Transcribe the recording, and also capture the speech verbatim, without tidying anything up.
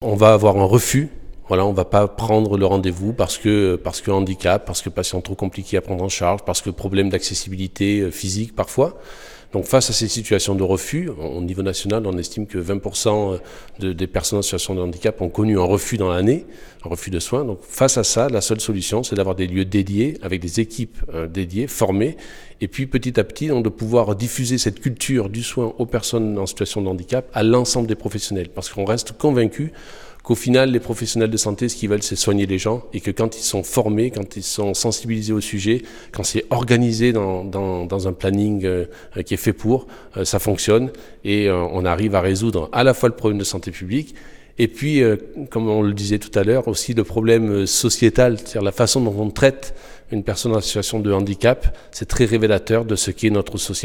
on va avoir un refus. Voilà, on ne va pas prendre le rendez-vous parce que, parce que handicap, parce que patient trop compliqué à prendre en charge, parce que problème d'accessibilité physique parfois. Donc face à ces situations de refus, au niveau national, on estime que vingt pour cent de, des personnes en situation de handicap ont connu un refus dans l'année, un refus de soins. Donc face à ça, la seule solution, c'est d'avoir des lieux dédiés, avec des équipes euh, dédiées, formées, et puis petit à petit, donc, de pouvoir diffuser cette culture du soin aux personnes en situation de handicap à l'ensemble des professionnels. Parce qu'on reste convaincus qu'au final, les professionnels de santé, ce qu'ils veulent, c'est soigner les gens, et que quand ils sont formés, quand ils sont sensibilisés au sujet, quand c'est organisé dans, dans, dans un planning euh, qui est fait pour, euh, ça fonctionne, et euh, on arrive à résoudre à la fois le problème de santé publique, et puis, euh, comme on le disait tout à l'heure, aussi le problème sociétal, c'est-à-dire la façon dont on traite une personne en situation de handicap, c'est très révélateur de ce qu'est notre société.